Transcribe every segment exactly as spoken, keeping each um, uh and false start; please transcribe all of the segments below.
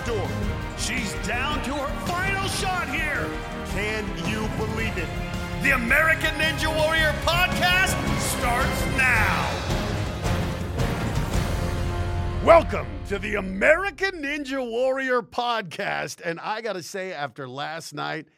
door. She's down to her final shot here. Can you believe it? The American Ninja Warrior podcast starts now. Welcome to the American Ninja Warrior podcast. And I got to say, after last night,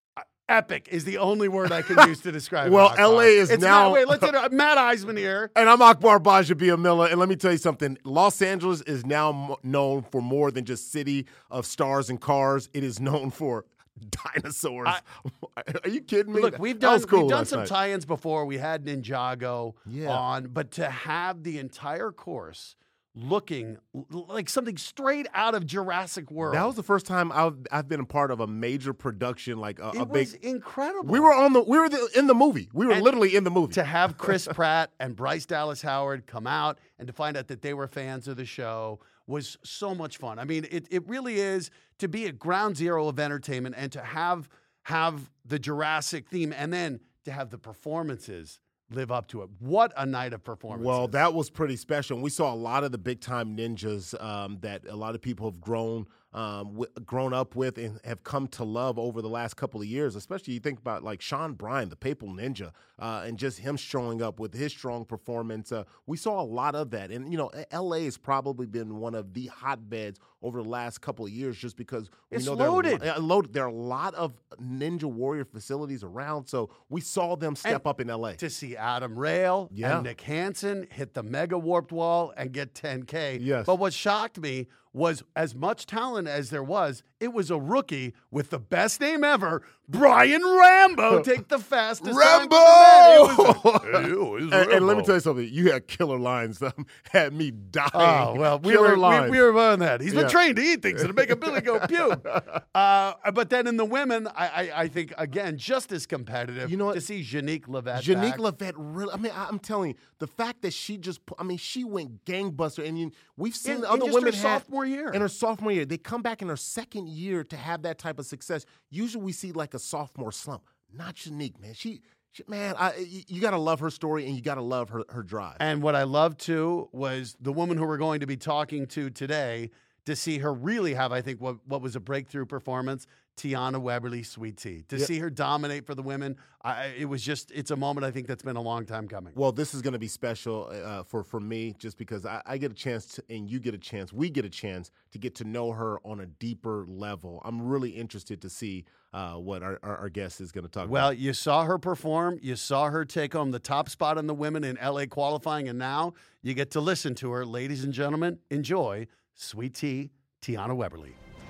epic is the only word I can use to describe well, it. L A is it's now. Not, wait, let's inter- Matt Eisman here. And I'm Akbar Bajabiamila. And let me tell you something. Los Angeles is now m- known for more than just city of stars and cars. It is known for dinosaurs. I, Are you kidding me? Look, we've done, cool we've done some night. tie-ins before. We had Ninjago yeah. on. But to have the entire course looking like something straight out of Jurassic World. That was the first time I've, I've been a part of a major production, like a, it a big. was incredible. We were on the. We were the, in the movie. We were and literally in the movie. To have Chris Pratt and Bryce Dallas Howard come out and to find out that they were fans of the show was so much fun. I mean, it it really is to be at ground zero of entertainment and to have have the Jurassic theme and then to have the performances live up to it. What a night of performance. Well, that was pretty special. We saw a lot of the big-time ninjas um, that a lot of people have grown um, w- grown up with and have come to love over the last couple of years, especially you think about like Sean Bryan, the Papal Ninja, uh, and just him showing up with his strong performance. Uh, we saw a lot of that. And, you know, L A has probably been one of the hotbeds over the last couple of years just because we it's know loaded. There, are, loaded. There are a lot of Ninja Warrior facilities around, so we saw them step and up in L A. To see Adam Rail yeah. and Nick Hansen hit the mega warped wall and get ten K. Yes. But what shocked me was as much talent as there was, it was a rookie with the best name ever, Brian Rambo, take the fastest Rambo! time to the net. It was, and, Rambo. and let me tell you something. You had killer lines that had me dying. Oh, well, we killer were, lines. we, we were on that. He's been Yeah. trained to eat things that'll make a Billy go puke. Uh, but then in the women, I, I, I think, again, just as competitive. You know what? To see Janique Levette Janique back. Levette, really, I mean, I, I'm telling you, the fact that she just, I mean, she went gangbuster. And you, we've seen in, other in just women her have, sophomore year. in her sophomore year. They come back in her second year to have that type of success. Usually we see like a sophomore slump. Not Janique, man. She, she man, I, you, you got to love her story and you got to love her, her drive. And what I loved, too, was the woman who we're going to be talking to today to see her really have, I think, what, what was a breakthrough performance, Tiana Weberly Sweet Tea. To yep. see her dominate for the women, I, it was just, it's a moment I think that's been a long time coming. Well, this is going to be special uh, for, for me just because I, I get a chance to, and you get a chance, we get a chance to get to know her on a deeper level. I'm really interested to see uh, what our, our, our guest is going to talk well, about. Well, you saw her perform. You saw her take home the top spot in the women in L A qualifying, and now you get to listen to her. Ladies and gentlemen, enjoy Sweet Tea, Tiana Weberly.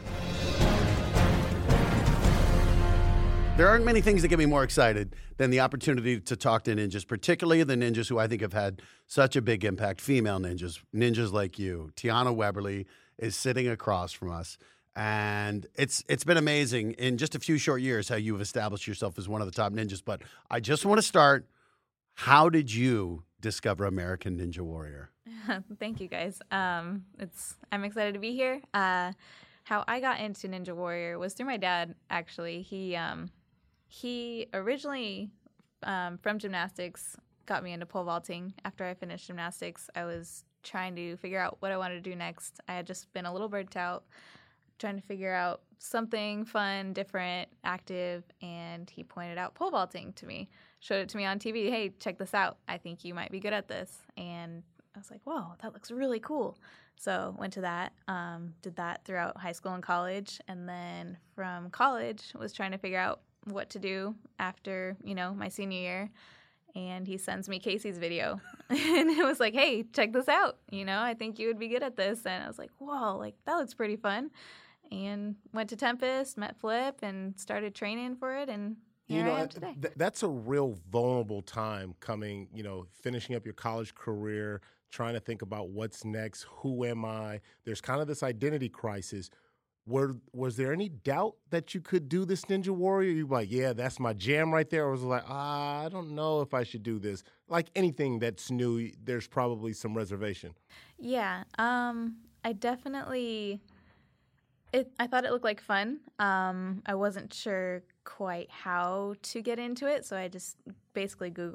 There aren't many things that get me more excited than the opportunity to talk to ninjas, particularly the ninjas who I think have had such a big impact, female ninjas, ninjas like you. Tiana Weberly is sitting across from us, and it's it's been amazing in just a few short years how you've established yourself as one of the top ninjas. But I just want to start, how did you discover American Ninja Warrior? Thank you, guys. Um, it's I'm excited to be here. Uh, how I got into Ninja Warrior was through my dad, actually. He... Um, He originally, um, from gymnastics, got me into pole vaulting. After I finished gymnastics, I was trying to figure out what I wanted to do next. I had just been a little burnt out, trying to figure out something fun, different, active, and he pointed out pole vaulting to me, showed it to me on T V. Hey, check this out. I think you might be good at this. And I was like, whoa, that looks really cool. So went to that, um, did that throughout high school and college, and then from college was trying to figure out what to do after, you know, my senior year. And he sends me Casey's video. And it was like, hey, check this out. You know, I think you would be good at this. And I was like, whoa, like, that looks pretty fun. And went to Tempest, met Flip, and started training for it. And here you know, I am today. Th- that's a real vulnerable time coming, you know, finishing up your college career, trying to think about what's next, who am I? There's kind of this identity crisis. Were, was there any doubt that you could do this Ninja Warrior? You were like, yeah, that's my jam right there? Or was it like, ah, I don't know if I should do this? Like anything that's new, there's probably some reservation. Yeah, um, I definitely, it, I thought it looked like fun. Um, I wasn't sure quite how to get into it, so I just basically Googled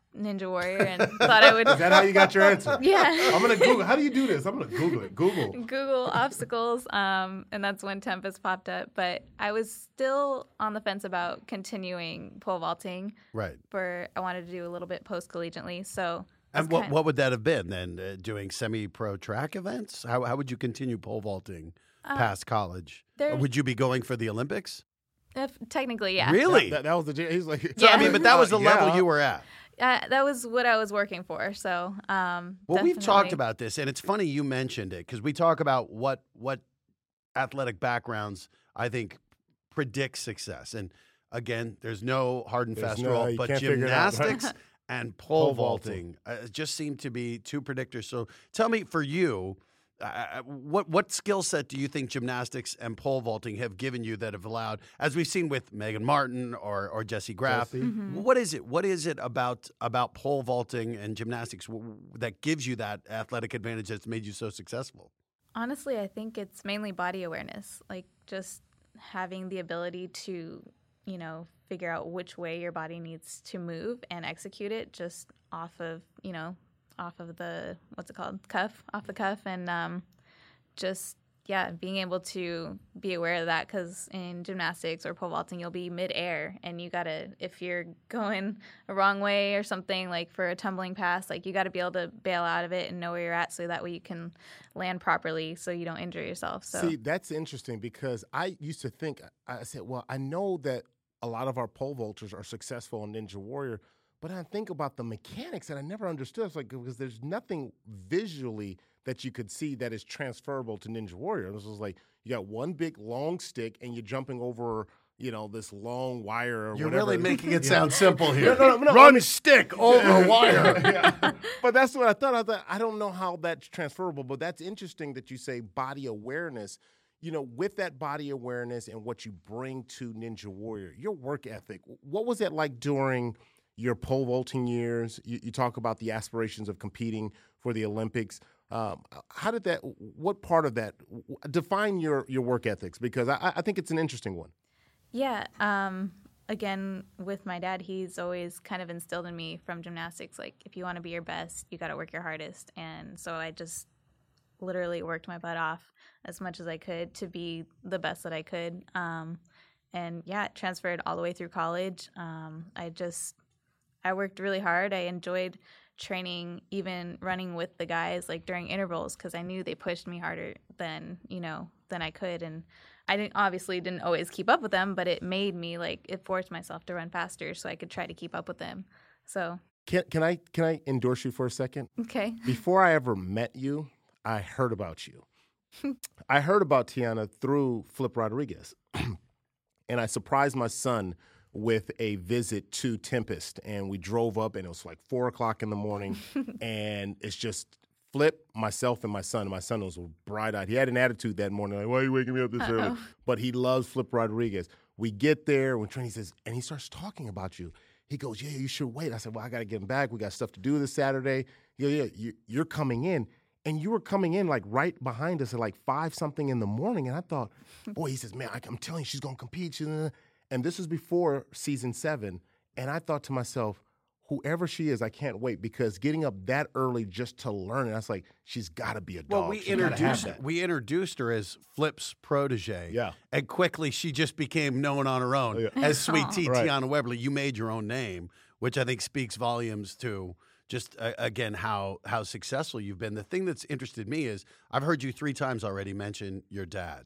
Ninja Warrior and thought I would. Is that how you got your answer? Yeah. I'm gonna Google. How do you do this? I'm gonna Google it. Google. Google obstacles, um, and that's when Tempest popped up. But I was still on the fence about continuing pole vaulting. Right. For I wanted to do a little bit post collegiately. So. And what kind of, what would that have been then? Uh, doing semi pro track events? How how would you continue pole vaulting uh, past college? Or would you be going for the Olympics? If, technically, yeah. Really? That, that, that was the. He's like. So, Yeah. I mean, but that was the Uh, level yeah. you were at. Uh, that was what I was working for. So, um, Well, we've talked definitely. about this, and it's funny you mentioned it because we talk about what what athletic backgrounds I think predict success. And again, there's no hard and There's fast no- rule, you but can't figure it out, right? gymnastics and pole, Pole vaulting. vaulting, uh, just seem to be two predictors. So, tell me, for you, uh, what what skill set do you think gymnastics and pole vaulting have given you that have allowed, as we've seen with Megan Martin or or Jessie Graff? Jessie. Mhm. What is it? What is it about about pole vaulting and gymnastics w- w- that gives you that athletic advantage that's made you so successful? Honestly, I think it's mainly body awareness, like just having the ability to, you know, figure out which way your body needs to move and execute it just off of, you know, off of the, what's it called, cuff, off the cuff, and um, just, yeah, being able to be aware of that, because in gymnastics or pole vaulting, you'll be midair, and you gotta, if you're going a wrong way or something, like for a tumbling pass, like you gotta be able to bail out of it and know where you're at, so that way you can land properly so you don't injure yourself. So See, that's interesting because I used to think, I said, well, I know that a lot of our pole vaulters are successful in Ninja Warrior, but I think about the mechanics and I never understood. It's like, because there's nothing visually that you could see that is transferable to Ninja Warrior. This was like, you got one big long stick and you're jumping over, you know, this long wire or You're whatever. really making it Yeah. sound simple here. No, no, no, Run I mean- stick over wire. Yeah. But that's what I thought. I thought, I don't know how that's transferable, but that's interesting that you say body awareness. You know, with that body awareness and what you bring to Ninja Warrior, your work ethic, what was it like during your pole vaulting years? You, you talk about the aspirations of competing for the Olympics. Um, how did that, what part of that, define your, your work ethics? Because I, I think it's an interesting one. yeah, um, again, with my dad, he's always kind of instilled in me from gymnastics, like, if you want to be your best, you got to work your hardest. And so I just literally worked my butt off as much as I could to be the best that I could. Um, and yeah, it transferred all the way through college. Um, I just, I worked really hard. I enjoyed training, even running with the guys, like during intervals, because I knew they pushed me harder than, you know, than I could. And I didn't, obviously didn't always keep up with them, but it made me, like, it forced myself to run faster so I could try to keep up with them. So, Can, can I can I endorse you for a second? okay. Before I ever met you, I heard about you. I heard about Tiana through Flip Rodriguez. And I surprised my son with a visit to Tempest. And we drove up, and it was like four o'clock in the morning. And it's just Flip, myself, and my son. And my son was bright-eyed. He had an attitude that morning, like, why are you waking me up this early? But he loves Flip Rodriguez. We get there, when Trini says, and he starts talking about you. He goes, yeah, you should wait. I said, well, I got to get him back. We got stuff to do this Saturday. Yeah, yeah, you, you're coming in. And you were coming in like right behind us at like five something in the morning. And I thought, boy, he says, man, I, I'm telling you, she's going to compete. She's gonna... And this was before season seven. And I thought to myself, whoever she is, I can't wait, because getting up that early just to learn it, I was like, she's got to be a dog. Well, we She's gotta have introduced that. we introduced her as Flip's protege. Yeah. And quickly she just became known on her own Oh, yeah. as Sweet Tea Right. Tiana Weberly. You made your own name, which I think speaks volumes to just uh, again how how successful you've been. The thing that's interested me is I've heard you three times already mention your dad.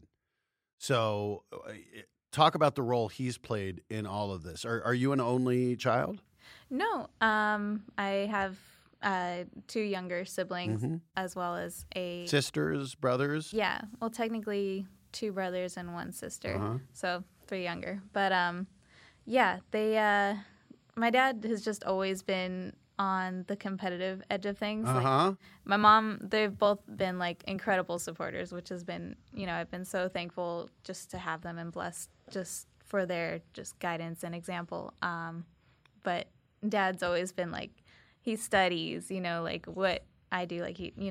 So uh, talk about the role he's played in all of this. Are are you an only child? No, um, I have uh, two younger siblings Mhm. as well as a Sisters, brothers? yeah. Well, technically two brothers and one sister, Uh-huh. so three younger. But um, yeah, they. Uh, my dad has just always been on the competitive edge of things. Like, Uh-huh. my mom, they've both been like incredible supporters, which has been, you know, I've been so thankful just to have them and blessed just for their just guidance and example. Um, but dad's always been like, he studies, you know, like what I do, like he, you know,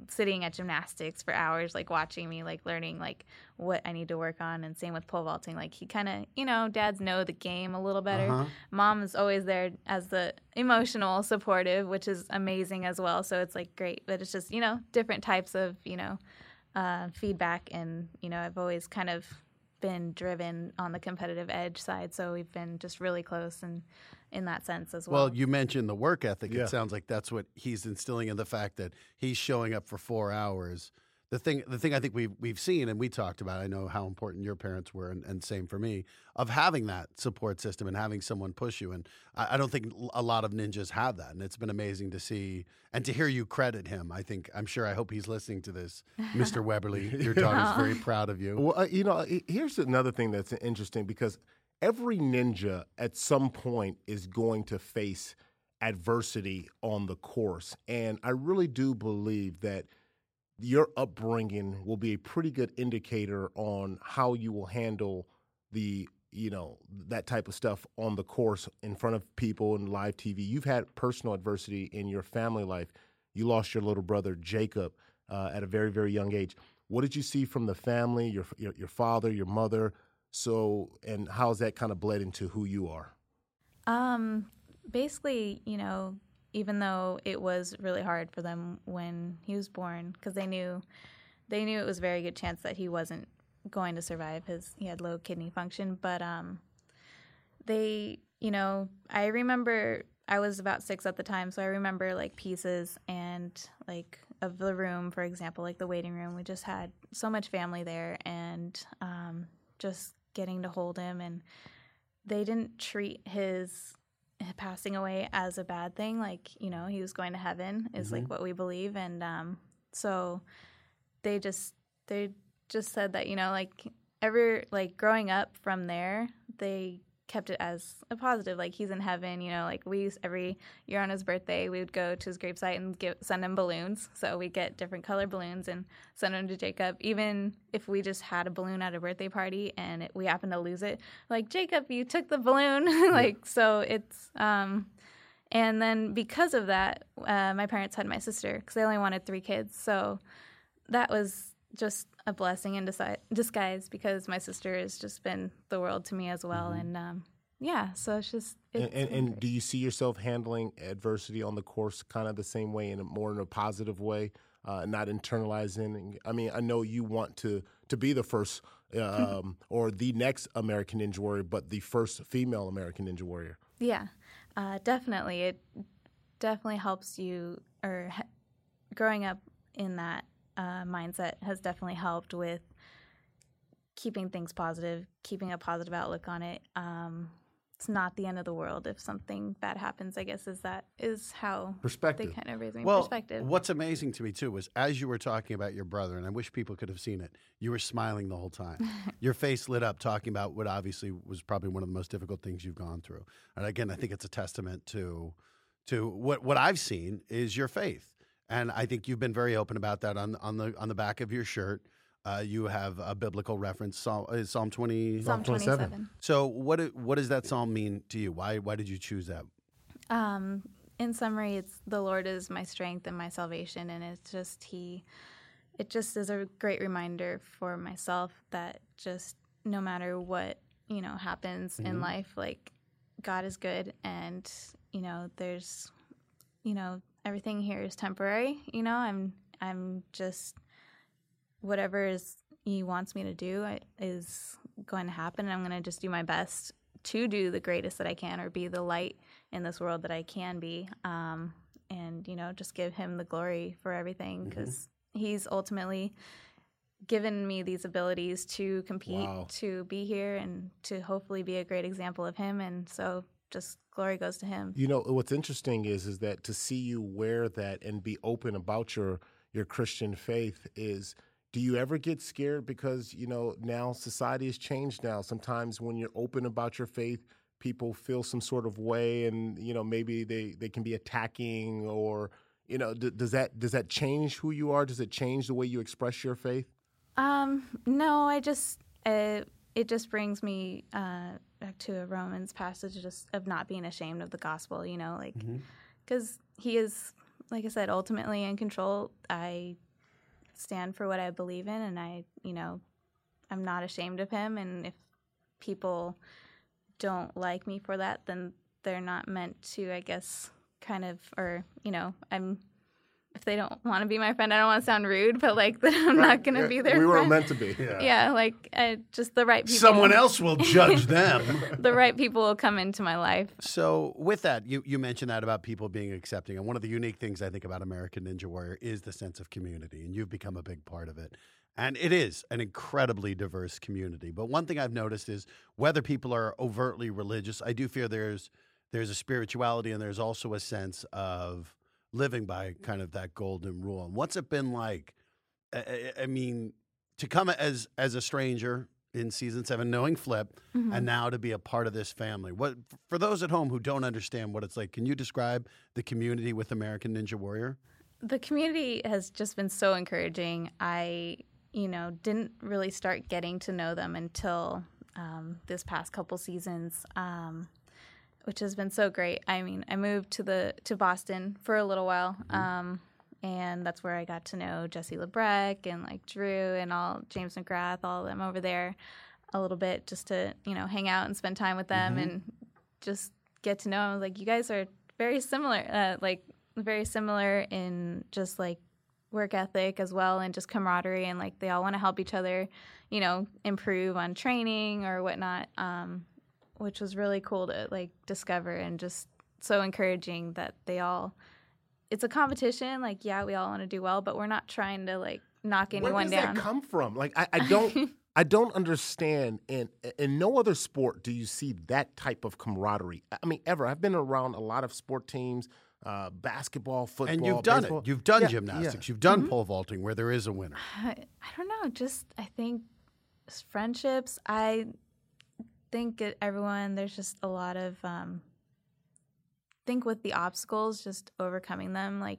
sitting at gymnastics for hours, like watching me, like learning like what I need to work on. And same with pole vaulting. Like he kind of, you know, dads know the game a little better. Uh-huh. Mom is always there as the emotional supportive, which is amazing as well. So it's like great, but it's just, you know, different types of, you know, uh, feedback. And, you know, I've always kind of been driven on the competitive edge side. So we've been just really close and in that sense as well. Well, you mentioned the work ethic. Yeah. It sounds like that's what he's instilling in the fact that he's showing up for four hours. The thing, the thing I think we've we've seen and we talked about. I know how important your parents were, and, and same for me, of having that support system and having someone push you. And I, I don't think a lot of ninjas have that, and it's been amazing to see and to hear you credit him. I think I'm sure. I hope he's listening to this, Mister Weberly. Your daughter's very proud of you. Well, uh, you know, here's another thing that's interesting because every ninja at some point is going to face adversity on the course. And I really do believe that your upbringing will be a pretty good indicator on how you will handle the, you know, that type of stuff on the course in front of people and live T V. You've had personal adversity in your family life. You lost your little brother, Jacob, uh, at a very, very young age. What did you see from the family, your, your, your father, your mother? So, and how's that kind of bled into who you are? Um, basically, you know, even though it was really hard for them when he was born, because they knew, they knew it was a very good chance that he wasn't going to survive. His he had low kidney function, but um, they, you know, I remember I was about six at the time, so I remember like pieces and like of the room, for example, like the waiting room. We just had so much family there, and um, just getting to hold him, and they didn't treat his passing away as a bad thing. Like, you know, he was going to heaven is mm-hmm. like what we believe. And um, so they just, they just said that, you know, like ever, like growing up from there, they kept it as a positive, like he's in heaven, you know, like we used every year on his birthday, we would go to his gravesite and give, send him balloons. So we get different color balloons and send them to Jacob. Even if we just had a balloon at a birthday party and it, we happened to lose it, like, Jacob, you took the balloon. like, yeah. So it's, um, and then because of that, uh, my parents had my sister because they only wanted three kids. So that was just a blessing in disi- disguise because my sister has just been the world to me as well. Mm-hmm. And um, yeah, so it's just. It's and and, and do you see yourself handling adversity on the course kind of the same way, in a more in a positive way, uh, not internalizing? I mean, I know you want to, to be the first um, or the next American Ninja Warrior, but the first female American Ninja Warrior. Yeah, uh, definitely. It definitely helps you, or ha- growing up in that Uh, mindset has definitely helped with keeping things positive, keeping a positive outlook on it. Um, it's not the end of the world if something bad happens, I guess, is that is how perspective. They kind of raise me well, perspective. What's amazing to me, too, was as you were talking about your brother, and I wish people could have seen it, you were smiling the whole time. Your face lit up talking about what obviously was probably one of the most difficult things you've gone through. And again, I think it's a testament to to what, what I've seen is your faith. And I think you've been very open about that on on the on the back of your shirt. Uh, you have a biblical reference, Psalm, uh, Psalm twenty. Psalm twenty-seven. So what what does that psalm mean to you? Why why did you choose that? Um, in summary, it's the Lord is my strength and my salvation, and it's just he. It just is a great reminder for myself that just no matter what you know happens mm-hmm. in life, like God is good, and you know there's you know. everything here is temporary, you know. I'm I'm just whatever is he wants me to do is going to happen. And I'm going to just do my best to do the greatest that I can, or be the light in this world that I can be, um, and you know, just give him the glory for everything because mm-hmm. he's ultimately given me these abilities to compete, wow. to be here, and to hopefully be a great example of him. And so. Just glory goes to him. You know, what's interesting is is that to see you wear that and be open about your your Christian faith is, do you ever get scared? Because, you know, now society has changed now. Sometimes when you're open about your faith, people feel some sort of way and, you know, maybe they, they can be attacking or, you know, d- does that does that change who you are? Does it change the way you express your faith? Um, no, I just, uh, it just brings me uh, back to a Romans passage just of not being ashamed of the gospel, you know, like, because mm-hmm. he is, like I said, ultimately in control. I stand for what I believe in, and I, you know, I'm not ashamed of him. And if people don't like me for that, then they're not meant to, I guess, kind of, or, you know, I'm, if they don't want to be my friend, I don't want to sound rude, but like that I'm Right. not going to Yeah, be their we friend. weren't meant to be. Yeah. Yeah, like uh, just the right people. Someone else will judge them. The right people will come into my life. So with that, you, you mentioned that about people being accepting. And one of the unique things I think about American Ninja Warrior is the sense of community. And you've become a big part of it. And it is an incredibly diverse community. But one thing I've noticed is whether people are overtly religious, I do fear there's there's a spirituality and there's also a sense of living by kind of that golden rule. And what's it been like? I, I mean, to come as as a stranger in season seven, knowing Flip, Mm-hmm. and now to be a part of this family. What for those at home who don't understand what it's like? Can you describe the community with American Ninja Warrior? The community has just been so encouraging. I, you know, didn't really start getting to know them until um, this past couple seasons, um, which has been so great. I mean, I moved to the to Boston for a little while, um, and that's where I got to know Jesse LeBrecq and like Drew and all James McGrath, all of them over there a little bit, just to, you know, hang out and spend time with them Mhm. and just get to know them. Like, you guys are very similar, uh, like very similar in just like work ethic as well, and just camaraderie, and like they all want to help each other, you know, improve on training or whatnot, um, which was really cool to like discover, and just so encouraging that they all, it's a competition. Like, yeah, we all want to do well, but we're not trying to like knock Where anyone does down. that come from? Like, I, I don't, I don't understand. In in no other sport do you see that type of camaraderie. I mean, ever. I've been around a lot of sport teams, uh, basketball, football, And you've done baseball. it. You've done Yeah, gymnastics. yeah. You've done pole vaulting where there is a winner. I, I don't know. Just I think s- friendships. I think it, everyone. There's just a lot of. Um, think with the obstacles, just overcoming them, like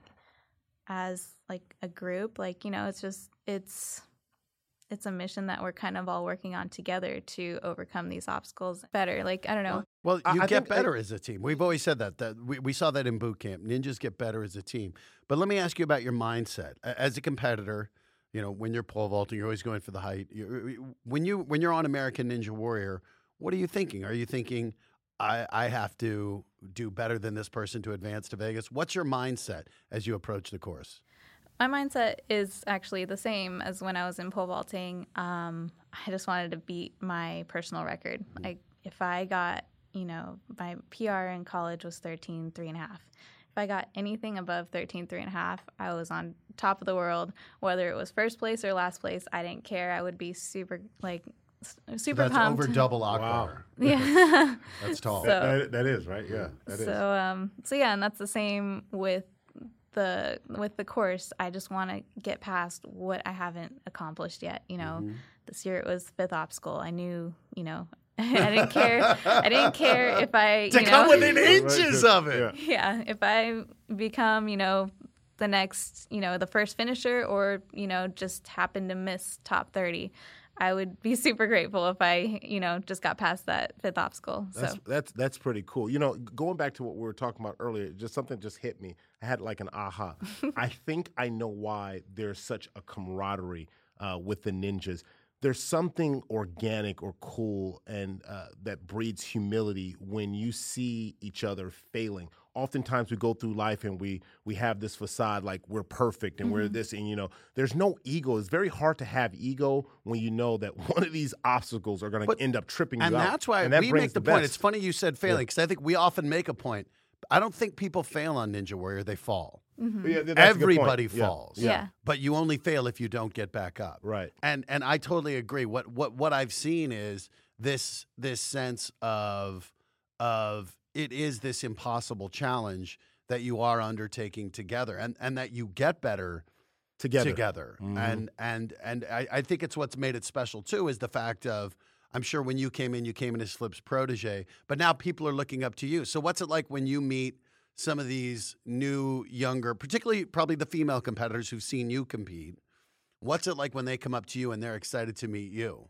as like a group. Like, you know, it's just it's it's a mission that we're kind of all working on together to overcome these obstacles better. Like, I don't know. Well, I- you I get think- I- better as a team. We've always said that. That we, we saw that in boot camp. Ninjas get better as a team. But let me ask you about your mindset A- as a competitor. You know, when you're pole vaulting, you're always going for the height. You, when you when you're on American Ninja Warrior, what are you thinking? Are you thinking, I, I have to do better than this person to advance to Vegas? What's your mindset as you approach the course? My mindset is actually the same as when I was in pole vaulting. Um, I just wanted to beat my personal record. I, if I got, you know, my P R in college was thirteen three and a half. If I got anything above thirteen three and a half, I was on top of the world. Whether it was first place or last place, I didn't care. I would be super, like, s- super That's pumped. over double Akbar. Yeah. That's tall. So- That, that is right. Yeah, that is. so um so yeah, and that's the same with the with the course. I just want to get past what I haven't accomplished yet. You know, Mm-hmm. this year it was fifth obstacle. I knew, you know, I didn't care. I didn't care if I to you come know, within inches of it. Yeah. yeah, if I become, you know, the next, you know, the first finisher, or, you know, just happen to miss top thirty, I would be super grateful if I, you know, just got past that fifth obstacle. That's So that's that's pretty cool. You know, going back to what we were talking about earlier, just something just hit me. I had like an aha. I think I know why there's such a camaraderie uh, with the ninjas. There's something organic or cool and uh, that breeds humility when you see each other failing. Oftentimes we go through life and we we have this facade like we're perfect and we're this, and you know, there's no ego. It's very hard to have ego when you know that one of these obstacles are going But- to end up tripping you And out. that's why and that we brings make the, point. best. It's funny you said failing because I think we often make a point. I don't think people fail on Ninja Warrior. They fall. Yeah, that's a good point. Everybody Yeah. falls. Yeah. But you only fail if you don't get back up. Right. And and I totally agree. What what what I've seen is this this sense of of it is this impossible challenge that you are undertaking together, and and that you get better Together. together. Mhm. And and and I, I think it's what's made it special too is the fact of, I'm sure when you came in, you came in as Flip's protege, but now people are looking up to you. So what's it like when you meet some of these new, younger, particularly probably the female competitors who've seen you compete? What's it like when they come up to you and they're excited to meet you?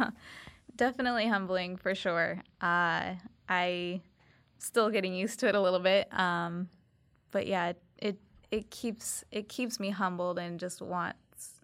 Definitely humbling for sure. Uh, I still getting used to it a little bit, um, but yeah, it, it it keeps it keeps me humbled and just wants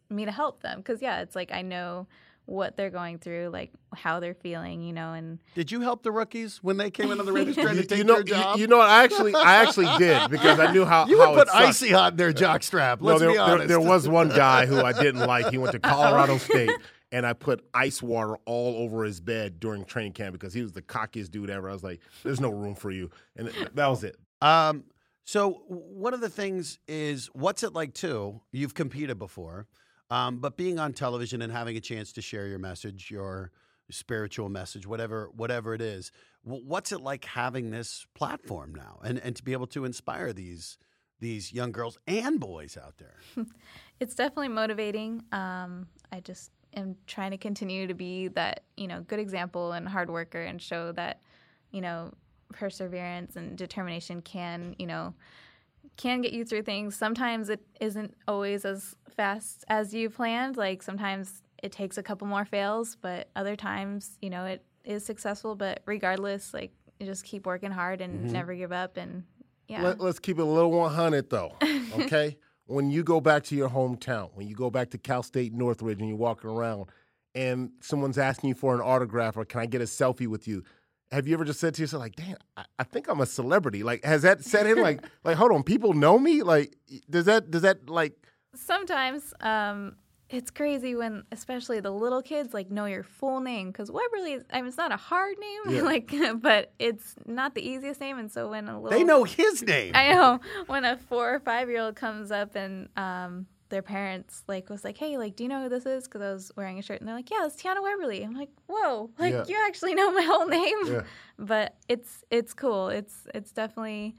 me to help them. Because, yeah, it's like I know what they're going through, like how they're feeling, you know. And did you help the rookies when they came into the Raiders trying to take you know, their job? You, you know, I actually, I actually did because I knew how you how would put it sucked. Icy Hot in their jockstrap. Let's no, there, be honest. There, there was one guy who I didn't like. He went to Colorado State, and I put ice water all over his bed during training camp because he was the cockiest dude ever. I was like, "There's no room for you," and that was it. Um, so one of the things is, what's it like too? You've competed before. Um, but being on television and having a chance to share your message, your spiritual message, whatever whatever it is, w- what's it like having this platform now and, and to be able to inspire these these young girls and boys out there? It's definitely motivating. Um, I just am trying to continue to be that, you know, good example and hard worker and show that, you know, perseverance and determination can, you know, can get you through things. Sometimes it isn't always as fast as you planned. Like sometimes it takes a couple more fails, but other times, you know, it is successful. But regardless, like you just keep working hard and Mm-hmm. never give up. And yeah. Let, let's keep it a little one hundred though, okay? When you go back to your hometown, when you go back to Cal State Northridge and you're walking around and someone's asking you for an autograph or can I get a selfie with you? Have you ever just said to yourself, like, damn, I, I think I'm a celebrity? Like, has that set in? Like, like, hold on, people know me? Like, does that, does that, like... Sometimes um, it's crazy when, especially the little kids, like, know your full name. Because Weberly, I mean, it's not a hard name, Yeah. like, but it's not the easiest name. And so when a little... They know his name. I know. When a four or five-year-old comes up and... Um, their parents like was like, hey, like, do you know who this is? Because I was wearing a shirt, and they're like, yeah, it's Tiana Weberly. I'm like, whoa, like Yeah. you actually know my whole name. Yeah. But it's it's cool. It's it's definitely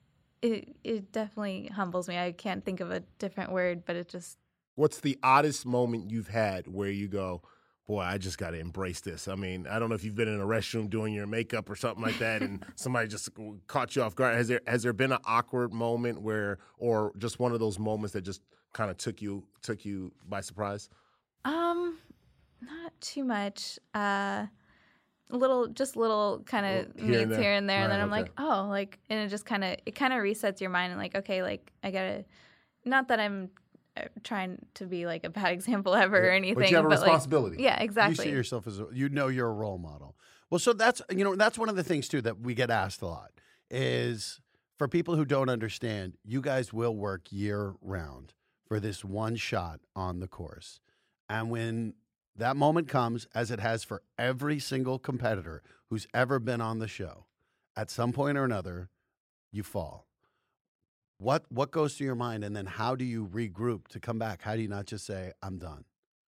it it definitely humbles me. I can't think of a different word, but it just. What's the oddest moment you've had where you go, boy, I just got to embrace this? I mean, I don't know if you've been in a restroom doing your makeup or something like that and somebody just caught you off guard. Has there has there been an awkward moment where, or just one of those moments that just kind of took you took you by surprise? Um, not too much. Uh, little, just little kind of Here and meets there. here and there, and Right, then I'm okay. like, oh, like, and it just kind of it kind of resets your mind and like, okay, like I gotta. Not that I'm uh, trying to be like a bad example ever or anything, But you have a like, responsibility. yeah, exactly. You see yourself as a, you know you're a role model. Well, so that's you know that's one of the things too that we get asked a lot is for people who don't understand, you guys will work year round for this one shot on the course, and when that moment comes, as it has for every single competitor who's ever been on the show, at some point or another, you fall. What what goes through your mind, and then how do you regroup to come back? How do you not just say, I'm done?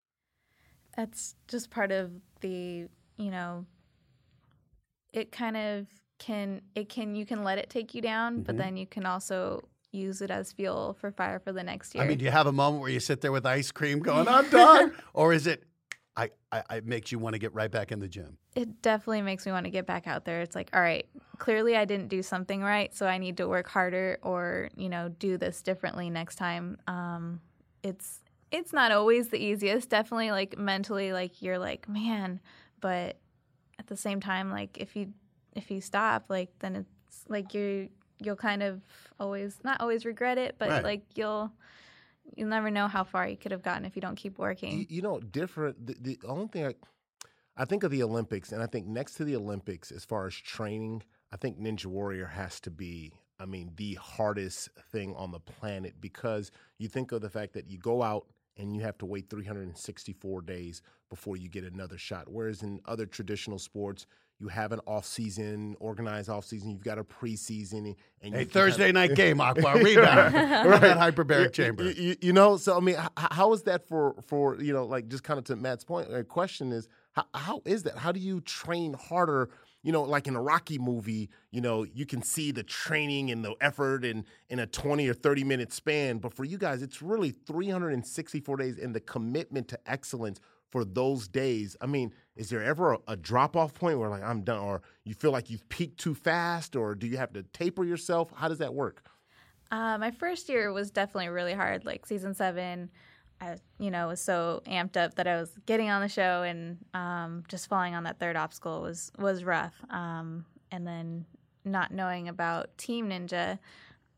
That's just part of the, you know, it kind of can, it can, you can let it take you down, but Mhm. then you can also use it as fuel for fire for the next year. I mean, do you have a moment where you sit there with ice cream going, I'm done? Or is it, I, I, I it makes you want to get right back in the gym? It definitely makes me want to get back out there. It's like, all right, clearly I didn't do something right, so I need to work harder or, you know, do this differently next time. Um, it's it's not always the easiest. Definitely, like, mentally, like, you're like, man, but at the same time, like, if you if you stop, like, then it's like you you'll kind of always not always regret it, but Right. like you'll you'll never know how far you could have gotten if you don't keep working. You, you know, different. The, the only thing I, I think of the Olympics, and I think next to the Olympics, as far as training, I think Ninja Warrior has to be, I mean, the hardest thing on the planet because you think of the fact that you go out and you have to wait three hundred sixty-four days before you get another shot. Whereas in other traditional sports, you have an off-season, organized off-season, you've got a preseason. And Hey, you can Thursday have- night game, Aqua, rebound. Right. That hyperbaric You- chamber. You, you- you know, so I mean, h- how is that for, for you know, like just kind of to Matt's point? The question is, how, how is that? How do you train harder? You know, like in a Rocky movie, you know, you can see the training and the effort in, in a twenty or thirty minute span. But for you guys, it's really three hundred sixty-four days and the commitment to excellence for those days. I mean, is there ever a, a drop-off point where, like, I'm done, or you feel like you've peaked too fast, or do you have to taper yourself? How does that work? Uh, my first year was definitely really hard. Like season seven, I, you know, was so amped up that I was getting on the show and um, just falling on that third obstacle was was rough. Um, and then not knowing about Team Ninja,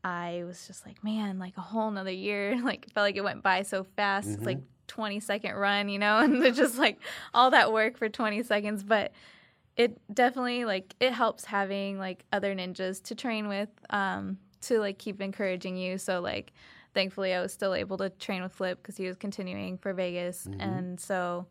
I was just like, man, like a whole nother year. Like, it felt like it went by so fast. Mm-hmm. It's like twenty second run, you know, and it's just like all that work for twenty seconds. But it definitely, like, it helps having like other ninjas to train with, um, to like keep encouraging you. So like, thankfully, I was still able to train with Flip because he was continuing for Vegas, Mm-hmm. and so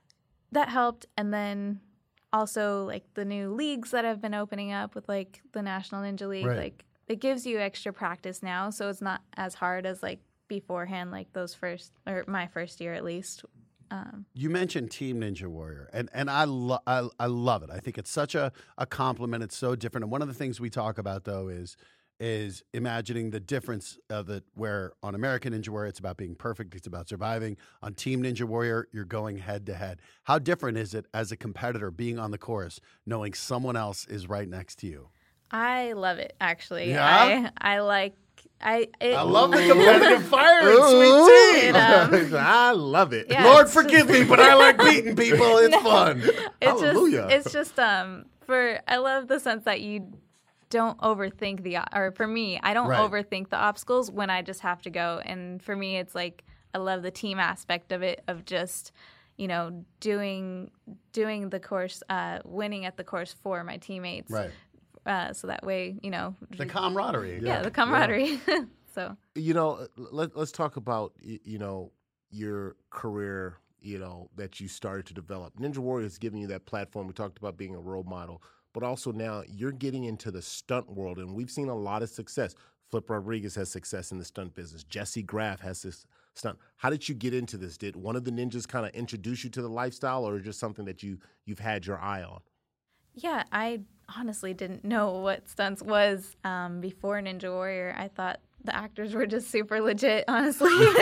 that helped. And then also like the new leagues that have been opening up with like the National Ninja League, Right. like it gives you extra practice now, so it's not as hard as like beforehand, like those first or my first year at least. Um, You mentioned Team Ninja Warrior, and and I, lo- I I love it. I think it's such a, a compliment. It's so different. And one of the things we talk about though is is imagining the difference of it. Where on American Ninja Warrior, it's about being perfect. It's about surviving. On Team Ninja Warrior, you're going head to head. How different is it as a competitor being on the course, knowing someone else is right next to you? I love it actually. Yeah? I I like I. It, I love the competitive fire in Ooh. Sweet Tea. It, um, I love it. Yeah. Lord it's forgive me, but I like beating people. It's fun. It's Hallelujah. just it's just um for I love the sense that you don't overthink the or for me I don't Right. overthink the obstacles when I just have to go. And for me it's like I love the team aspect of it, of just, you know, doing doing the course, uh, winning at the course for my teammates. Right. Uh, so that way, you know, The camaraderie. yeah, the camaraderie. So You know, let, let's talk about, y- you know, your career, you know, that you started to develop. Ninja Warrior is giving you that platform. We talked about being a role model, but also now you're getting into the stunt world, and we've seen a lot of success. Flip Rodriguez has success in the stunt business. Jesse Graff has this stunt. How did you get into this? Did one of the ninjas kind of introduce you to the lifestyle, or just something that you, you've had your eye on? yeah, I honestly didn't know what stunts was um, before Ninja Warrior. I thought the actors were just super legit, honestly. They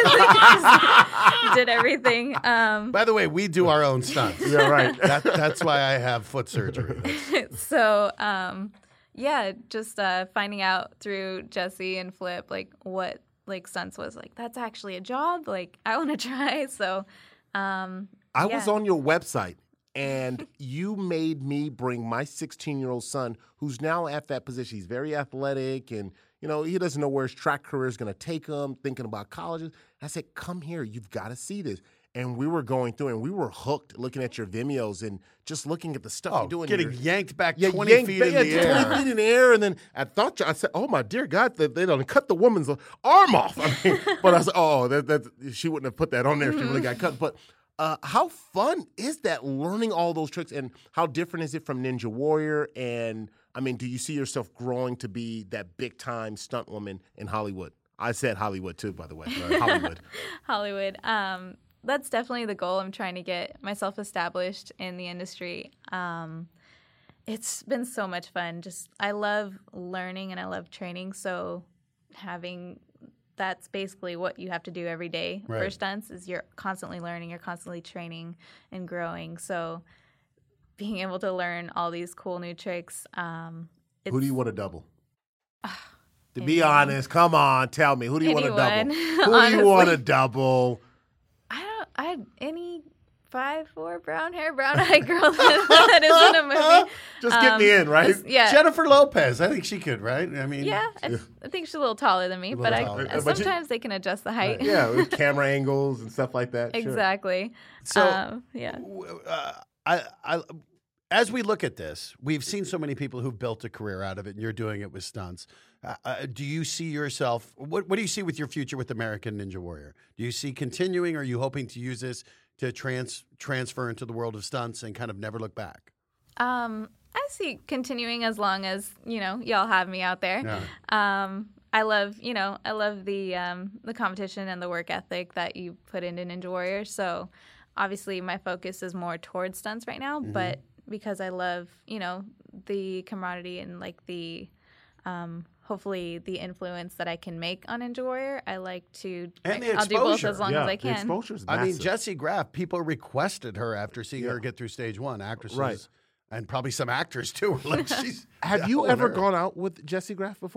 just did everything. Um, By the way, we do our own stunts. Yeah, right. That, that's why I have foot surgery. That's- so, um, yeah, just uh, finding out through Jesse and Flip, like, what, like, stunts was. Like, that's actually a job. Like, I want to try. So, um, I yeah. was on your website, and you made me bring my sixteen-year-old son, who's now at that position. He's very athletic, and you know he doesn't know where his track career is going to take him. Thinking about colleges, I said, "Come here, you've got to see this." And we were going through, and we were hooked, looking at your Vimeos and just looking at the stuff oh, you're doing. getting You're- yanked back yeah, twenty yanked feet back- in yeah, the twenty air. feet in the air, and then I thought, I said, "Oh my dear God, they, they don't cut the woman's arm off." I mean, but I said, "Oh, that, that she wouldn't have put that on there if she really got cut." But uh, how fun is that, learning all those tricks, and how different is it from Ninja Warrior? And I mean, do you see yourself growing to be that big time stunt woman in Hollywood? I said Hollywood too, by the way. Hollywood. Hollywood. Um, that's definitely the goal. I'm trying to get myself established in the industry. Um, it's been so much fun. Just I love learning and I love training. So having that's basically what you have to do every day for Right. stunts is you're constantly learning, you're constantly training and growing. So being able to learn all these cool new tricks. Um, it's, Who do you want to double? To be anyone. honest, come on, tell me. Who do you want to double? Anyone, Who do you want to honestly. double? I don't. I any five four brown hair, brown eyed girl that, that is in a movie. Just get me Um, in, right? just- yeah, Jennifer Lopez. I think she could, right? I mean, yeah. I, I think she's a little taller than me, A but I, little taller. uh, But you- sometimes they can adjust the height. Yeah, with camera angles and stuff like that. Sure. exactly. So, um, yeah. w- uh, I, I, as we look at this, we've seen so many people who've built a career out of it, and you're doing it with stunts. Uh, uh, do you see yourself? What, what do you see with your future with American Ninja Warrior? Do you see continuing? Or are you hoping to use this to trans transfer into the world of stunts and kind of never look back? Um, I see continuing as long as you know y'all have me out there. Yeah. Um, I love you know I love the um, the competition and the work ethic that you put into Ninja Warrior. So obviously my focus is more towards stunts right now, Mm-hmm. but because I love you know the camaraderie and like the um, hopefully the influence that I can make on Ninja Warrior, I like to And the I'll do both exposure. as long yeah, as I the can. exposure's I mean, massive. Jesse Graff, people requested her after seeing Yeah. her get through stage one. Actresses, Right. and probably some actors too. Were like, she's Have you following ever her. gone out with Jesse Graff before?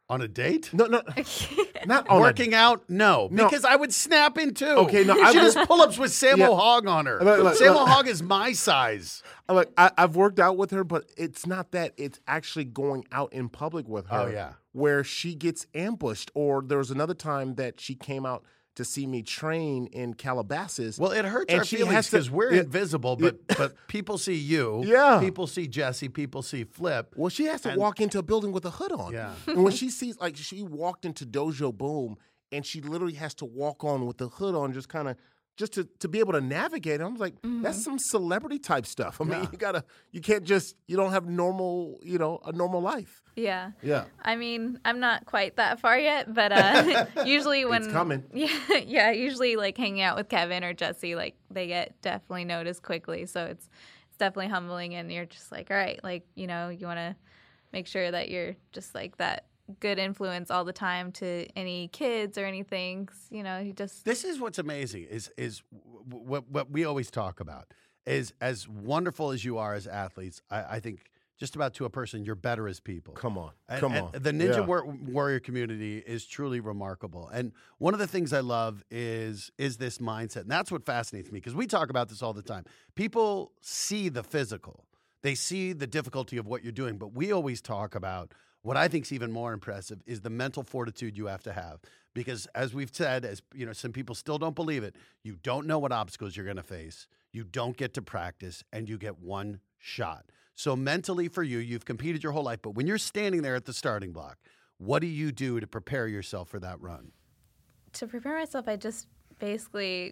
On a date? No, no, not on Working a, out? No, No. because I would snap in two. Okay, no, I she would- just pull-ups with Sammo Yeah. Hogg on her. Look, look, Sammo look. Hogg is my size. Like I, I've worked out with her, but it's not that. It's actually going out in public with her. Oh, yeah. Where she gets ambushed. Or there was another time that she came out to see me train in Calabasas. Well, it hurts And our she feelings has to- because we're yeah. invisible, but but people see you. Yeah. People see Jesse. People see Flip. Well, she has to And- walk into a building with a hood on. Yeah. And when she sees, like, she walked into Dojo Boom, and she literally has to walk on with the hood on, just kind of, just to, to be able to navigate. I was like, that's some celebrity type stuff. I mean, Yeah. you gotta, you can't just, you don't have normal, you know, a normal life. Yeah. Yeah. I mean, I'm not quite that far yet, but uh, usually when It's coming. Yeah, yeah. Usually, like hanging out with Kevin or Jesse, like they get definitely noticed quickly. So it's it's definitely humbling, and you're just like, all right, like you know, you want to make sure that you're just like that good influence all the time to any kids or anything. 'Cause, you know, you just This is what's amazing is is w- what what we always talk about is as wonderful as you are as athletes. I, I think just about to a person, you're better as people. Come on. And- Come and on. The Ninja Yeah. war- Warrior community is truly remarkable. And one of the things I love is is this mindset. And that's what fascinates me because we talk about this all the time. People see the physical. They see the difficulty of what you're doing, but we always talk about what I think is even more impressive is the mental fortitude you have to have. Because as we've said, as you know, some people still don't believe it, you don't know what obstacles you're going to face. You don't get to practice, and you get one shot. So mentally for you, you've competed your whole life, but when you're standing there at the starting block, what do you do to prepare yourself for that run? to prepare myself, I just basically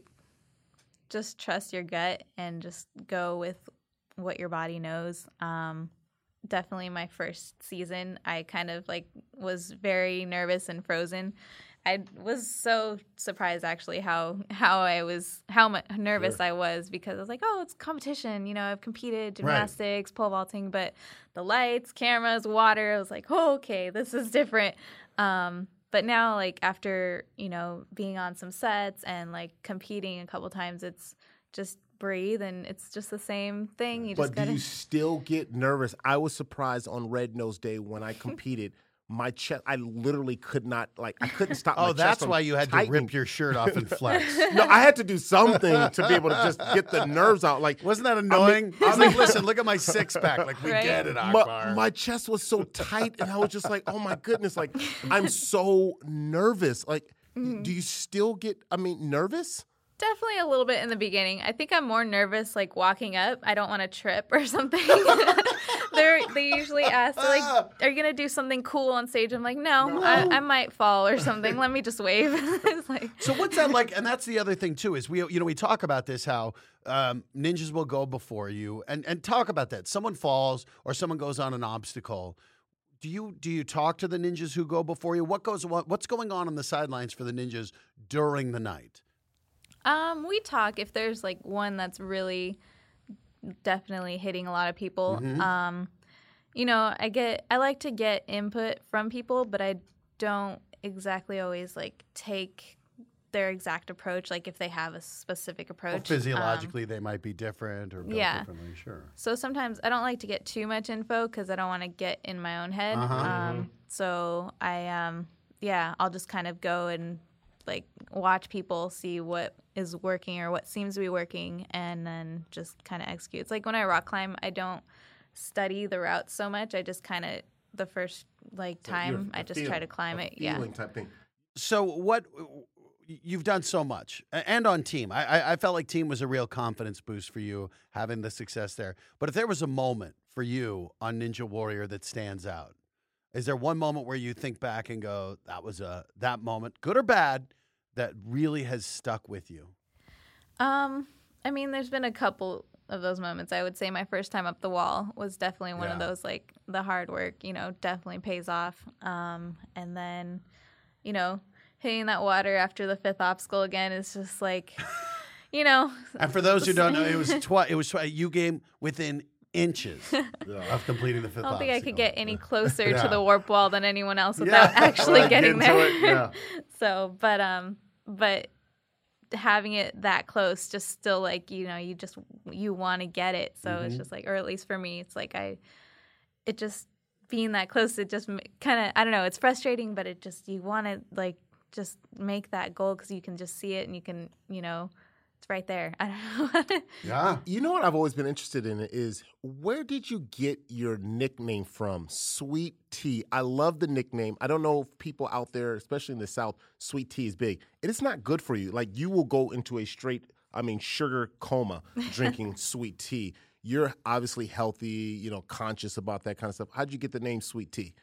just trust your gut and just go with what your body knows. Um, definitely my first season, I kind of like was very nervous and frozen. I was so surprised actually how how I was how much nervous Sure. I was because I was like, oh, it's competition. You know, I've competed gymnastics, pole vaulting, but the lights, cameras, water. I was like, oh, okay, this is different. Um, but now, like after you know being on some sets and like competing a couple times, it's just breathe and it's just the same thing. You just But gotta. do you still get nervous? I was surprised on Red Nose Day when I competed. My chest, I literally could not, like, I couldn't stop my Oh, chest that's from why you had tightening. to rip your shirt off and flex. No, I had to do something to be able to just get the nerves out. Like, Wasn't that annoying? I was like, listen, look at my six pack. Like, we Right? get it, my, Akbar. my chest was so tight, and I was just like, oh my goodness, like, I'm so nervous. Like, do you still get, I mean, nervous? Definitely a little bit in the beginning. I think I'm more nervous like walking up. I don't want to trip or something. They're, they usually ask, they're like, are you going to do something cool on stage? I'm like, no, No. I, I might fall or something. Let me just wave. It's like, So what's that like? And that's the other thing too is we you know we talk about this how um, ninjas will go before you and and talk about that. Someone falls or someone goes on an obstacle. Do you do you talk to the ninjas who go before you? What goes what, what's going on on the sidelines for the ninjas during the night? Um, we talk if there's like one that's really definitely hitting a lot of people. Mhm. Um, you know, I get I like to get input from people, but I don't exactly always like take their exact approach. Like if they have a specific Well, approach, physiologically, Um, they might be different or built yeah. differently. Sure. so sometimes I don't like to get too much info because I don't want to get in my own head. Uh-huh. Um, so I um yeah, I'll just kind of go and like watch people see what is working or what seems to be working and then just kind of execute. It's like when I rock climb, I don't study the route so much. I just kind of the first like time I just try to climb it. Yeah. Feeling type thing. So what you've done so much, and on team, I, I I felt like team was a real confidence boost for you having the success there. But if there was a moment for you on Ninja Warrior that stands out, is there one moment where you think back and go, that was a that moment, good or bad, that really has stuck with you? Um, I mean, there's been a couple of those moments. I would say my first time up the wall was definitely one of Yeah. those, like, the hard work, you know, definitely pays off. Um, and then, you know, hitting that water after the fifth obstacle again is just like, you know. And for those who don't know, it was twi- it was twi- you came within inches of completing the fifth I don't think I obstacle. could get any closer Yeah. to the warp wall than anyone else without Yeah. actually Right, getting get to there. it, yeah. So, but um, but having it that close, just still like you know, you just you want to get it. So Mm-hmm. it's just like, or at least for me, it's like I, it just being that close, it just kind of, I don't know, it's frustrating, but it just, you want to like just make that goal because you can just see it and you can, you know, it's right there. I don't know. Yeah. You know what I've always been interested in is where did you get your nickname from? Sweet Tea. I love the nickname. I don't know if people out there, especially in the South, sweet tea is big. It is not good for you. Like you will go into a straight, I mean, sugar coma drinking sweet tea. You're obviously healthy, you know, conscious about that kind of stuff. How'd you get the name Sweet Tea?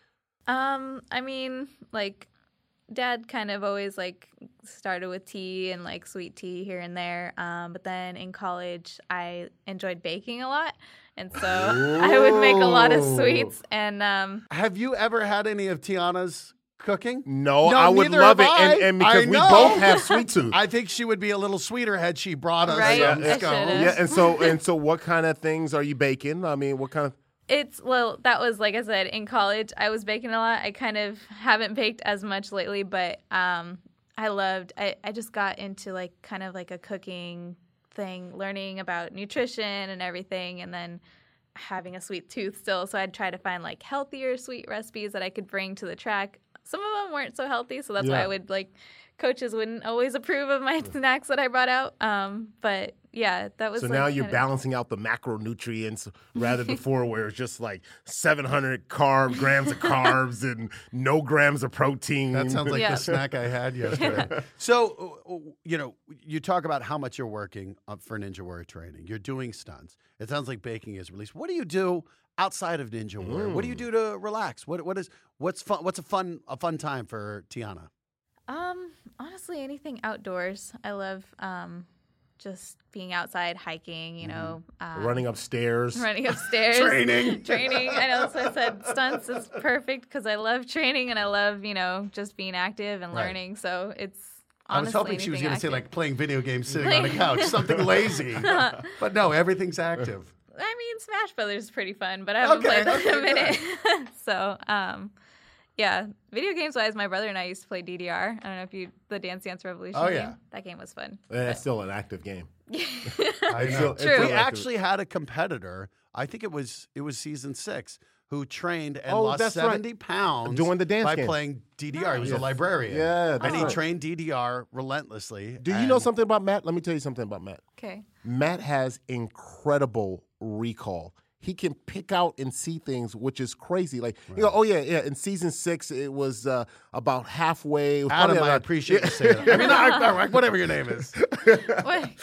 Um, I mean, like, Dad kind of always like started with tea and like sweet tea here and there. Um, but then in college, I enjoyed baking a lot, and so I would make a lot of sweets. And um, Have you ever had any of Tiana's cooking? No, No, I would neither love have it. And, I. and because I we know. both have sweet tooth. I think she would be a little sweeter had she brought us Right? some I scones. should've. Yeah, and so and so what kind of things are you baking? I mean, what kind of It's, well, that was, like I said, in college, I was baking a lot. I kind of haven't baked as much lately, but um, I loved, I, I just got into, like, kind of like a cooking thing, learning about nutrition and everything, and then having a sweet tooth still. So I'd try to find, like, healthier sweet recipes that I could bring to the track. Some of them weren't so healthy, so that's why Yeah. I would, like, coaches wouldn't always approve of my snacks that I brought out. Um, but yeah, that was So like, now you're kinda- balancing out the macronutrients rather before where it's just like seven hundred carb grams of carbs and no grams of protein. That sounds like Yeah. the snack I had yesterday. So, uh, you know, you talk about how much you're working up for Ninja Warrior training. You're doing stunts. It sounds like baking is released. What do you do outside of Ninja Warrior? What do you do to relax? What what is what's fun? What's a fun a fun time for Tiana? Um, honestly, anything outdoors. I love um, just being outside, hiking. You know, um, running upstairs. running upstairs, Training. training. I know. So I said stunts is perfect because I love training and I love you know just being active and Right. learning. So it's. I was honestly hoping she was anything going to say active. like playing video games sitting on a Playing- couch, something lazy. But no, everything's active. I mean, Smash Brothers is pretty fun, but I haven't Okay, played that in okay, a minute. so, um, yeah, video games wise, my brother and I used to play D D R. I don't know if you the Dance Dance Revolution. Oh, game. yeah. That game was fun. And it's still an active game. I It's know. still- it's True. still We active. actually had a competitor. I think it was it was season six who trained and Oh, lost that's right. seventy pounds Doing the dance by game. playing D D R. He was Yeah. a librarian. Yeah, and that's he right. trained D D R relentlessly. Do you know and- something about Matt? Let me tell you something about Matt. Okay. Matt has incredible recall. He can pick out and see things, which is crazy. Like, you know, oh yeah, yeah. In season six, it was uh, about halfway. It was Adam, probably I about- appreciate you saying that. I mean, I, I, whatever your name is. Wait.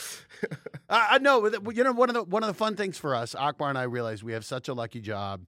I I know. You know, one of the one of the fun things for us, Akbar and I realize we have such a lucky job,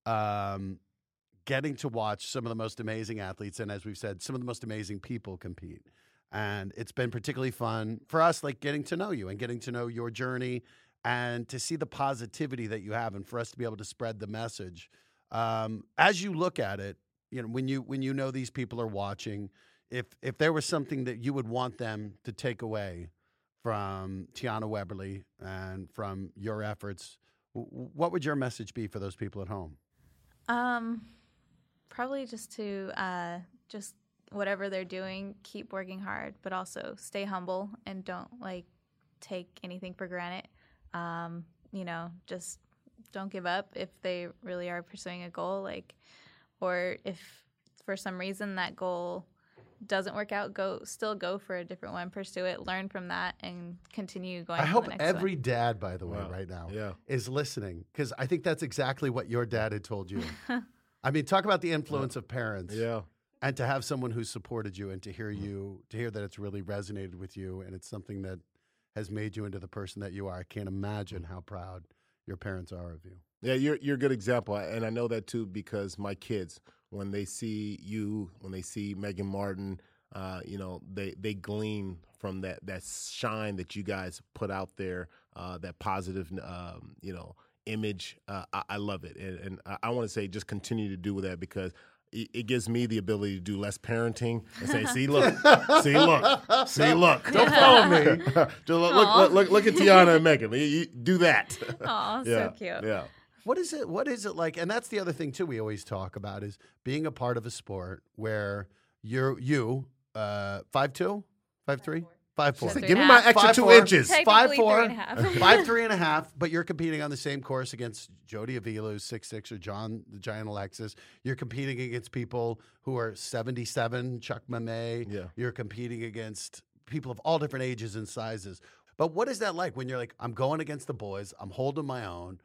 um, getting to watch some of the most amazing athletes, and as we've said, some of the most amazing people compete. And it's been particularly fun for us, like getting to know you and getting to know your journey, and to see the positivity that you have, and for us to be able to spread the message. Um, as you look at it, you know, when you when you know these people are watching, if if there was something that you would want them to take away from Tiana Weberly and from your efforts, w- what would your message be for those people at home? Um, probably just to uh, just whatever they're doing, keep working hard, but also stay humble and don't like take anything for granted. Um, you know, just don't give up if they really are pursuing a goal, like, or if for some reason that goal doesn't work out, go still go for a different one, pursue it, learn from that, and continue going. I to hope the next every one. dad, by the way, Wow. right now, Yeah. is listening, because I think that's exactly what your dad had told you. I mean, talk about the influence of parents. Yeah. And to have someone who supported you, and to hear you, to hear that it's really resonated with you, and it's something that has made you into the person that you are. I can't imagine how proud your parents are of you. Yeah, you're you're a good example, and I know that too because my kids, when they see you, when they see Megan Martin, uh, you know, they they glean from that that shine that you guys put out there, uh, that positive, um, you know, image. Uh, I, I love it, and, and I, I want to say just continue to do that because it, it gives me the ability to do less parenting and say, see, look, see, look, see, look, don't follow me. Just look, look, look, look, look at Tiana and Megan. You, you do that. Aw, yeah, so cute. Yeah. What is it? What is it like? And that's the other thing too. We always talk about is being a part of a sport where you're you uh, five two, five three, Five four. Three Give and me a my half. extra Five, two four. inches. Technically Five four. three and a half. Five three and a half. But you're competing on the same course against Jody Avilu, six six, or John the Giant Alexis. You're competing against people who are seventy-seven, Chuck Mamay. Yeah. You're competing against people of all different ages and sizes. But what is that like when you're like, I'm going against the boys, I'm holding my own,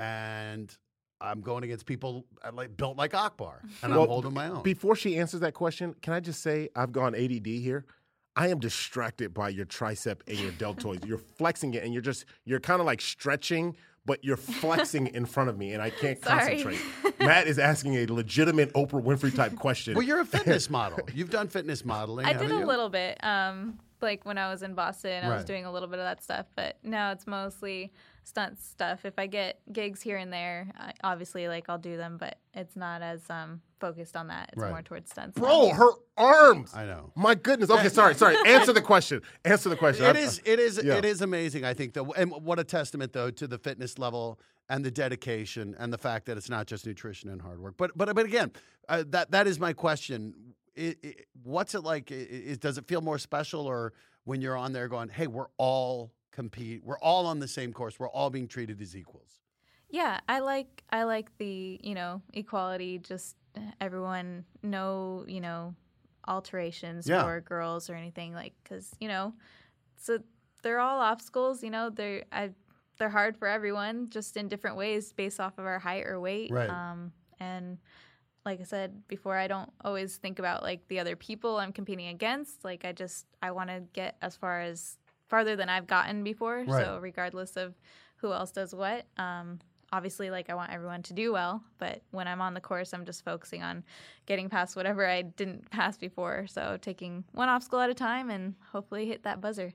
and I'm going against people like built like Akbar, and Well, I'm holding my own. Before she answers that question, can I just say I've gone A D D here. I am distracted by your tricep and your deltoids. You're flexing it, and you're just you're kind of like stretching, but you're flexing in front of me, and I can't Sorry. concentrate. Matt is asking a legitimate Oprah Winfrey type question. Well, you're a fitness model. You've done fitness modeling. I did haven't a you? little bit. Um, like when I was in Boston, I was Right. doing a little bit of that stuff. But now it's mostly stunt stuff. If I get gigs here and there, I, obviously, like I'll do them, but it's not as um, focused on that. It's Right. more towards stunts. Bro, now. her arms. I know. My goodness. Okay, sorry, sorry. Answer the question. Answer the question. It I- is. It is. yeah. It is amazing. I think though, and what a testament though to the fitness level and the dedication and the fact that it's not just nutrition and hard work. But but but again, uh, that that is my question. It, it, what's it like? I- Is does it feel more special, or when you're on there going, "Hey, we're all compete. We're all on the same course. We're all being treated as equals." Yeah, I like I like the you know equality. Just everyone, no you know alterations Yeah. for girls or anything like because you know so they're all obstacles. You know they're I they're hard for everyone, just in different ways based off of our height or weight. Right. Um, and like I said before, I don't always think about like the other people I'm competing against. Like I just I want to get as far as farther than I've gotten before. Right. So regardless of who else does what, um, obviously like I want everyone to do well. But when I'm on the course, I'm just focusing on getting past whatever I didn't pass before. So taking one obstacle at a time and hopefully hit that buzzer.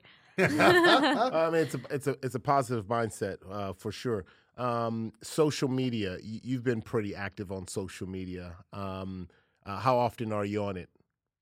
I mean, it's a it's a it's a positive mindset uh, for sure. Um, social media, y- you've been pretty active on social media. Um, uh, how often are you on it?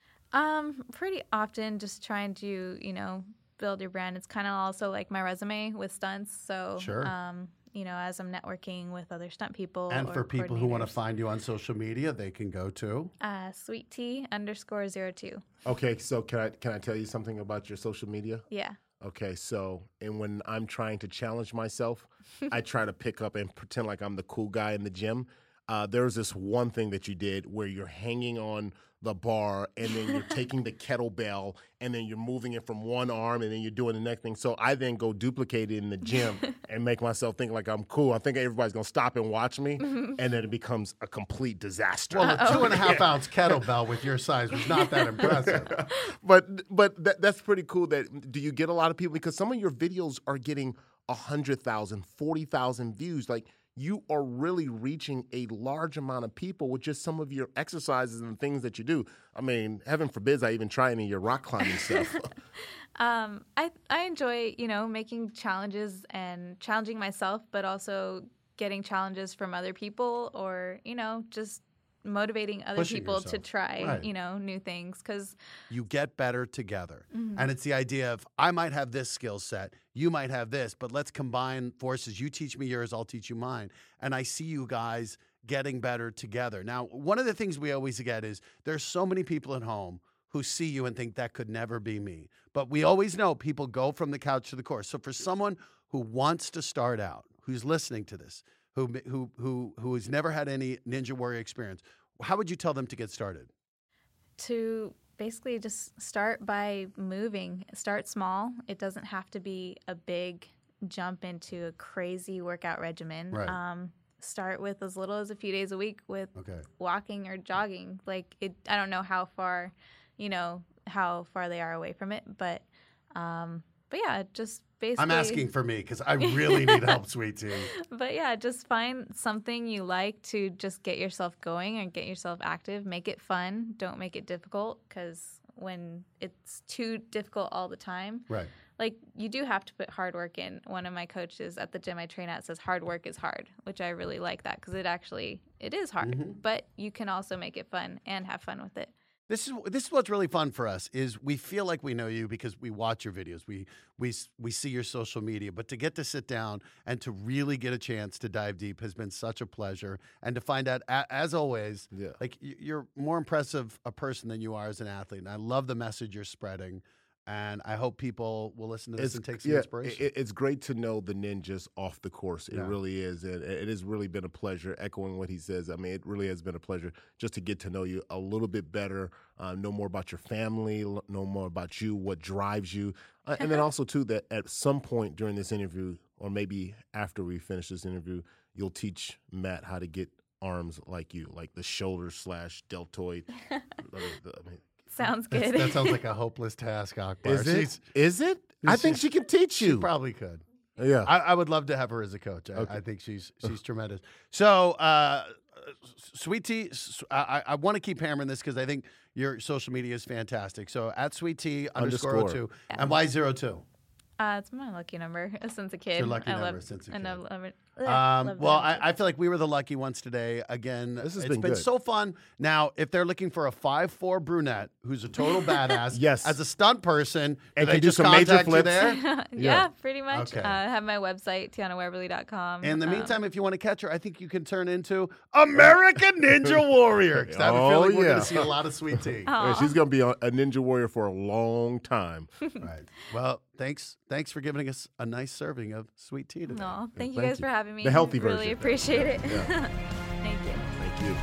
Um, pretty often, just trying to you know build your brand. It's kind of also like my resume with stunts. So Sure. um, you know, as I'm networking with other stunt people And or for people who want to coordinators. find you on social media, they can go to. uh, sweet tea underscore zero two. Okay, so can I can I tell you something about your social media? Yeah. Okay, so and when I'm trying to challenge myself, I try to pick up and pretend like I'm the cool guy in the gym. Uh, there's this one thing that you did where you're hanging on the bar and then you're taking the kettlebell and then you're moving it from one arm and then you're doing the next thing. So I then go duplicate it in the gym and make myself think like I'm cool. I think everybody's gonna stop and watch me, and then it becomes a complete disaster. Well, a two and a half ounce kettlebell with your size was not that impressive. but but that, that's pretty cool. That do you get a lot of people because some of your videos are getting one hundred thousand, forty thousand views. Like you are really reaching a large amount of people with just some of your exercises and things that you do. I mean, heaven forbids I even try any of your rock climbing stuff. Um, I I enjoy you know making challenges and challenging myself, but also getting challenges from other people, or you know just motivating other Pushing people to yourself. try Right. you know new things. Because You get better together. Mm-hmm. And it's the idea of I might have this skill set, you might have this, but let's combine forces. You teach me yours, I'll teach you mine. And I see you guys getting better together. Now, one of the things we always get is there's so many people at home who see you and think that could never be me. But we always know people go from the couch to the course. So for someone who wants to start out, who's listening to this, who who who who has never had any Ninja Warrior experience, how would you tell them to get started? to basically just start by moving. Start small. It doesn't have to be a big jump into a crazy workout regimen. Right. Um, start with as little as a few days a week with Okay. walking or jogging. Like it, I don't know how far, you know, how far they are away from it, but, um, but yeah, just basically. I'm asking for me because I really need help, sweet tea. But yeah, just find something you like to just get yourself going and get yourself active. Make it fun. Don't make it difficult, because when it's too difficult all the time, Right. like you do have to put hard work in. One of my coaches at the gym I train at says hard work is hard, which I really like that, because it actually, it is hard, Mm-hmm. but you can also make it fun and have fun with it. This is this is what's really fun for us is we feel like we know you because we watch your videos, we we we see your social media, but to get to sit down and to really get a chance to dive deep has been such a pleasure, and to find out a- as always, Yeah. like y- you're more impressive a person than you are as an athlete, and I love the message you're spreading. and I hope people will listen to this It's, and take some yeah, inspiration. it- it's great to know the ninjas off the course. It Yeah. really is. And it has really been a pleasure echoing what he says. I mean, it really has been a pleasure just to get to know you a little bit better, uh, know more about your family, l- know more about you, what drives you. Uh, and then also, too, that at some point during this interview, or maybe after we finish this interview, you'll teach Matt how to get arms like you, like the shoulder slash deltoid. I mean, Sounds That's- good. that sounds like a hopeless task, Akbar. is it? She's- Is it? I think she's- she can teach She you. probably could. Yeah. I, I would love to have her as a coach. I, Okay. I think she's she's tremendous. So, uh, Sweet Tea, s- I, I want to keep hammering this because I think your social media is fantastic. So at Sweet Tea underscore oh Underscore. two and why zero two. Uh, it's my lucky number since a kid. your lucky I number love, since a I kid. love, love it. Um, Love well, that. I, I feel like we were the lucky ones today. Again, This has it's been been good. so fun. Now, if they're looking for a five four brunette who's a total badass, Yes. as a stunt person, do And they can do just some major contact you flips. there? yeah, Yeah. pretty much. Okay. Uh, I have my website, tiana weberly dot com. In the Um, meantime, if you want to catch her, I think you can turn into American Ninja Warrior. 'Cause I have a Oh, feeling we're going yeah. to see a lot of Sweet Tea. Yeah, she's going to be a, a ninja warrior for a long time. Right. Well, thanks. Thanks for giving us a nice serving of Sweet Tea today. Aw, thank you thank guys you. for having me. The healthy Really version. appreciate it. Thank you. Thank you.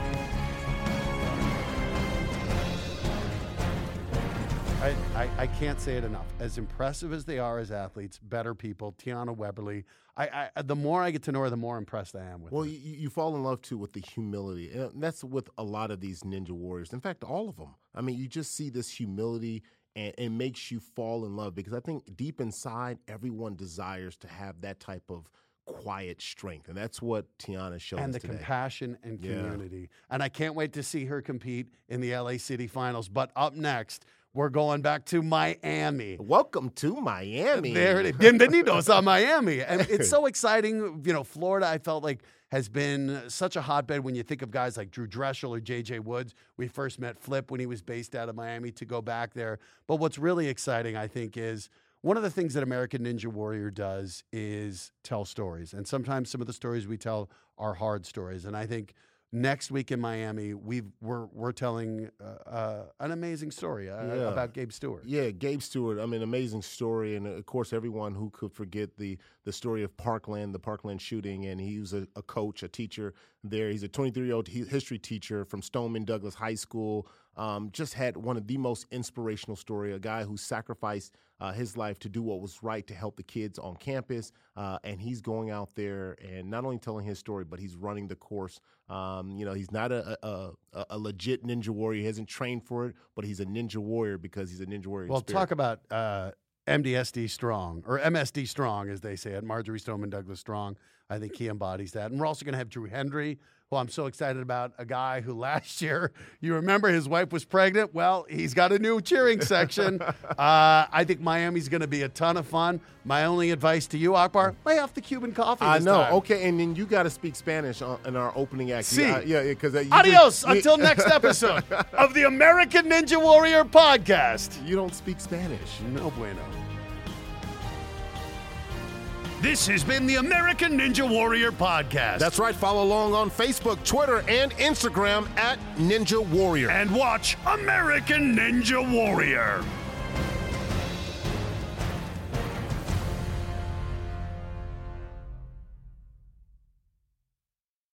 I, I, I can't say it enough. As impressive as they are as athletes, better people, Tiana Weberly. I, I the more I get to know her, the more impressed I am with Well, her. you, you fall in love too with the humility, and that's with a lot of these ninja warriors. In fact, all of them. I mean, you just see this humility, and it makes you fall in love because I think deep inside, everyone desires to have that type of quiet strength, and that's what Tiana shows And the today. compassion and Yeah. community. And I can't wait to see her compete in the L A City Finals. But up next, we're going back to Miami. Welcome to Miami. There it is. Bienvenidos a Miami. And it's so exciting. You know, Florida, I felt like, has been such a hotbed when you think of guys like Drew Dressel or J J Woods. We first met Flip when he was based out of Miami to go back there. But what's really exciting, I think, is one of the things that American Ninja Warrior does is tell stories. And sometimes some of the stories we tell are hard stories. And I think next week in Miami, we've, we're, we're telling uh, uh, an amazing story uh, Yeah. about Gabe Stewart. Yeah, Gabe Stewart. I mean, amazing story, and of course, everyone who could forget the the story of Parkland, the Parkland shooting, and he was a, a coach, a teacher there. He's a twenty-three-year-old history teacher from Stoneman Douglas High School. Um, just had one of the most inspirational story. A guy who sacrificed uh, his life to do what was right to help the kids on campus, uh, and he's going out there and not only telling his story, but he's running the course. Um, you know, he's not a, a, a, a legit ninja warrior. He hasn't trained for it, but he's a ninja warrior because he's a ninja warrior. in Well, spirit. talk about uh, M D S D Strong, or M S D Strong, as they say it, Marjorie Stoneman Douglas Strong. I think he embodies that. And we're also going to have Drew Hendry, who I'm so excited about, a guy who last year, you remember his wife was pregnant? Well, he's got a new cheering section. uh, I think Miami's going to be a ton of fun. My only advice to you, Akbar, lay off the Cuban coffee I this know. time. Okay, and then you got to speak Spanish on, in our opening act. Si. Yeah, yeah, because uh, you Adios just- you- until next episode of the American Ninja Warrior podcast. You don't speak Spanish. No bueno. This has been the American Ninja Warrior podcast. That's right. Follow along on Facebook, Twitter, and Instagram at Ninja Warrior. And watch American Ninja Warrior.